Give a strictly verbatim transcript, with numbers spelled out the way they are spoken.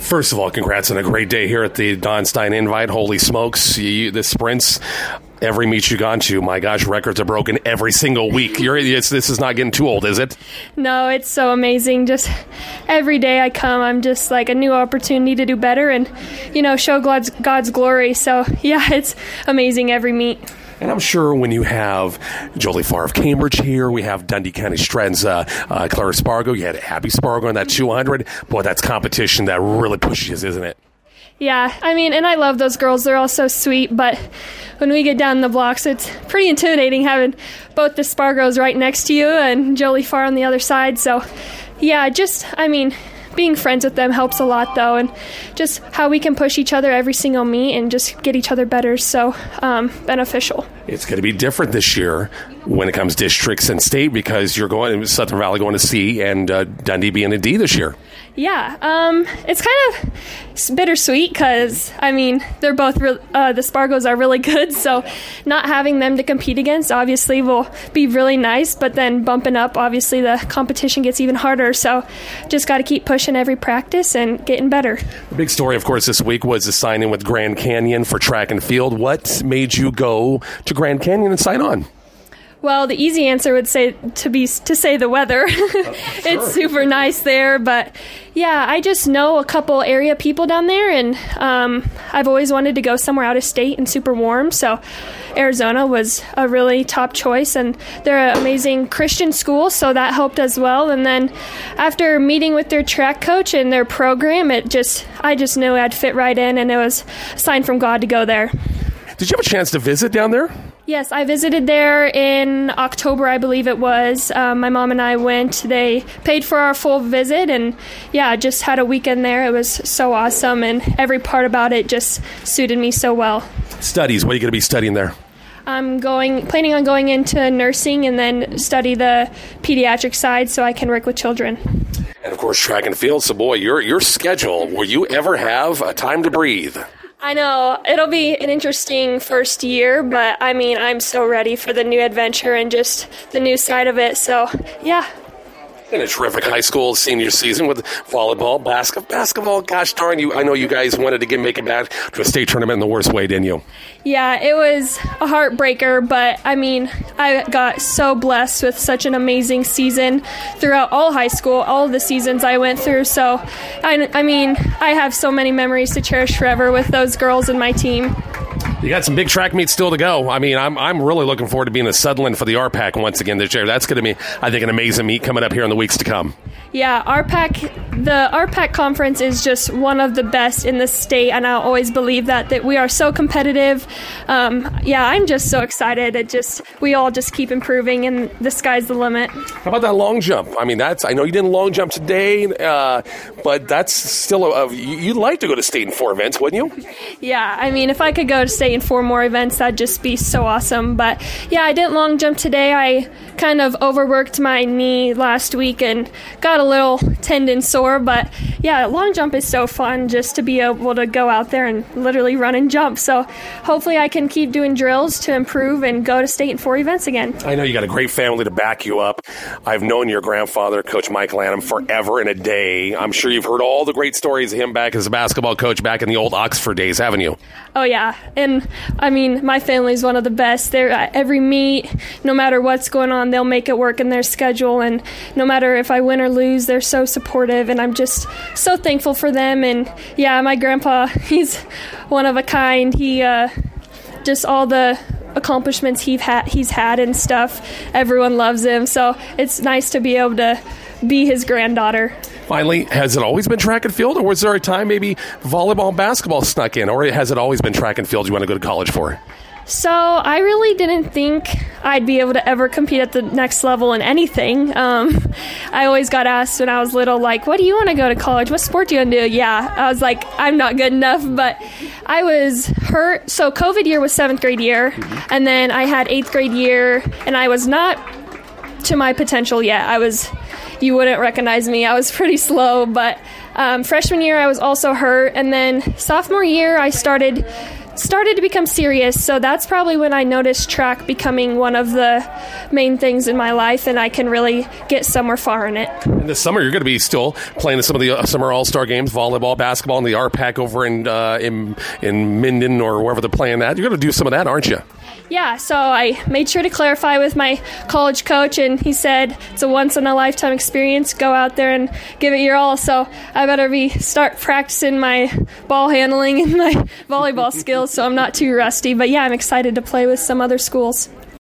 First of all, congrats on a great day here at the Don Stein Invite. Holy smokes, you, the sprints, every meet you've gone to, my gosh, records are broken every single week. You're, it's, this is not getting too old, is it? No, it's so amazing. Just every day I come, I'm just like a new opportunity to do better and, you know, show God's, God's glory. So, yeah, it's amazing every meet. And I'm sure when you have Jolie Farr of Cambridge here, we have Dundee County Strand's uh, uh, Clara Spargo, you had Abby Spargo on that two hundred. Boy, that's competition that really pushes, isn't it? Yeah, I mean, and I love those girls. They're all so sweet, but when we get down the blocks, it's pretty intimidating having both the Spargos right next to you and Jolie Farr on the other side. So, yeah, just, I mean, being friends with them helps a lot, though, and just how we can push each other every single meet and just get each other better, so um, beneficial. It's going to be different this year when it comes districts and state because you're going Southern Valley going to C and uh, Dundee being a D this year. Yeah, um, it's kind of bittersweet because, I mean, they're both, re- uh, the Spargos are really good, so not having them to compete against obviously will be really nice, but then bumping up, obviously the competition gets even harder, so just got to keep pushing every practice and getting better. The big story, of course, this week was the sign-in with Grand Canyon for track and field. What made you go to Grand Canyon and sign on? Well, the easy answer would say to be to say the weather. Uh, sure. It's super nice there, but yeah, I just know a couple area people down there, and um, I've always wanted to go somewhere out of state and super warm, so Arizona was a really top choice, and they're an amazing Christian school, so that helped as well. And then after meeting with their track coach and their program, it just I just knew I'd fit right in, and it was a sign from God to go there. Did you have a chance to visit down there? Yes, I visited there in October, I believe it was. Um, my mom and I went. They paid for our full visit, and yeah, just had a weekend there. It was so awesome, and every part about it just suited me so well. Studies, what are you going to be studying there? I'm going, planning on going into nursing and then study the pediatric side so I can work with children. And of course, track and field. So boy, your your schedule, will you ever have a time to breathe? I know. It'll be an interesting first year, but I mean, I'm so ready for the new adventure and just the new side of it. So, yeah. And a terrific high school senior season with volleyball, basket, basketball. Gosh darn you. I know you guys wanted to get make it back to a state tournament in the worst way, didn't you? Yeah, it was a heartbreaker, but I mean, I got so blessed with such an amazing season throughout all high school, all of the seasons I went through. So, I, I mean, I have so many memories to cherish forever with those girls and my team. You got some big track meets still to go. I mean, I'm I'm really looking forward to being in Sutherland for the R PAC once again this year. That's going to be, I think, an amazing meet coming up here in the weeks to come. Yeah, R PAC, the R PAC conference is just one of the best in the state, and I always believe that, that we are so competitive. Um, yeah, I'm just so excited. It just, we all just keep improving, and the sky's the limit. How about that long jump? I mean, that's, I know you didn't long jump today, uh, but that's still, a, a, you'd like to go to state in four events, wouldn't you? Yeah, I mean, if I could go to state in four more events, that'd just be so awesome. But yeah, I didn't long jump today. I kind of overworked my knee last week and got a little tendon sore, but yeah, long jump is so fun just to be able to go out there and literally run and jump. So hopefully I can keep doing drills to improve and go to state in four events again. I know you got a great family to back you up. I've known your grandfather, Coach Mike Lanham, forever and a day. I'm sure you've heard all the great stories of him back as a basketball coach back in the old Oxford days, haven't you? Oh yeah, and I mean, my family's one of the best. They're at every meet, no matter what's going on, they'll make it work in their schedule, and no matter if I win or lose, they're so supportive, and I'm just so thankful for them. And yeah, my grandpa, he's one of a kind. He uh, just all the accomplishments he's had, he's had and stuff, everyone loves him, so it's nice to be able to be his granddaughter. Finally, has it always been track and field, or was there a time maybe volleyball and basketball snuck in, or has it always been track and field you want to go to college for? So I really didn't think I'd be able to ever compete at the next level in anything. Um, I always got asked when I was little, like, what do you want to go to college? What sport do you want to do? Yeah, I was like, I'm not good enough, but I was hurt. So COVID year was seventh grade year, and then I had eighth grade year, and I was not to my potential yet. I was, you wouldn't recognize me. I was pretty slow, but um, freshman year I was also hurt, and then sophomore year I started started to become serious, so that's probably when I noticed track becoming one of the main things in my life, and I can really get somewhere far in it. And this summer, you're going to be still playing in some of the uh, summer All-Star games, volleyball, basketball, and the R PAC over in, uh, in, in Minden or wherever they're playing that. You're going to do some of that, aren't you? Yeah, so I made sure to clarify with my college coach, and he said it's a once-in-a-lifetime experience. Go out there and give it your all. So I better be start practicing my ball handling and my volleyball skills so I'm not too rusty. But, yeah, I'm excited to play with some other schools.